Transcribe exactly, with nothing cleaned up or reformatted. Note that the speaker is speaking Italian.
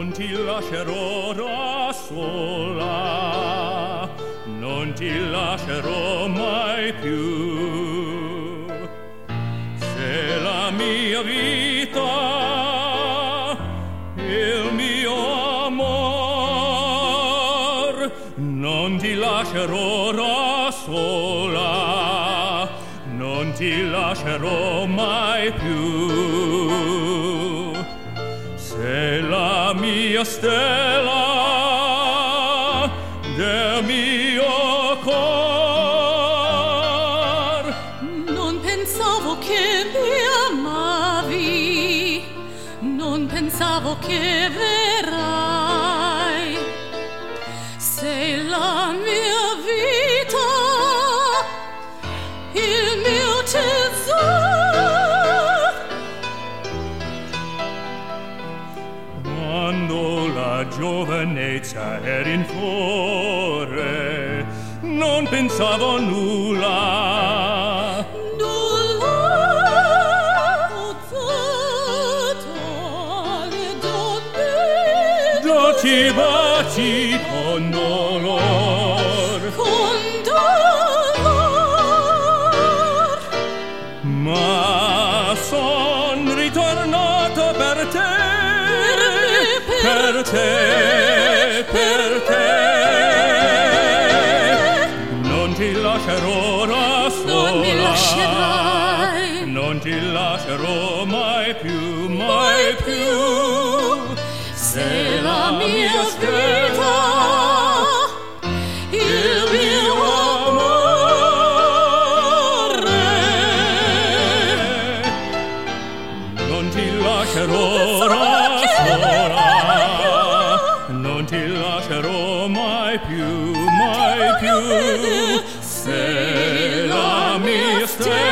non ti lascerò da sola, non ti lascerò mai più. Se la mia vita, il mio amor, non ti lascerò da sola, non ti lascerò mai più. Se la mia stella del mio cor, non pensavo che mi amavi, non pensavo che verrai. Sei la mia vita, il mio tesoro. Quando la giovinezza era in fiore, non pensavo a nulla. Nulla ho dato alle donne, Dolci baci con dolor, con dolor. ma son ritornato per te, per te, per te. Non ti lascerò da sola, Non mi lascerai, non ti lascerò mai più, mai più. sei la mia vita, il mio amore. Non ti lascerò da sola, non ti lascerò mai più, mai più. Sei la mia stella.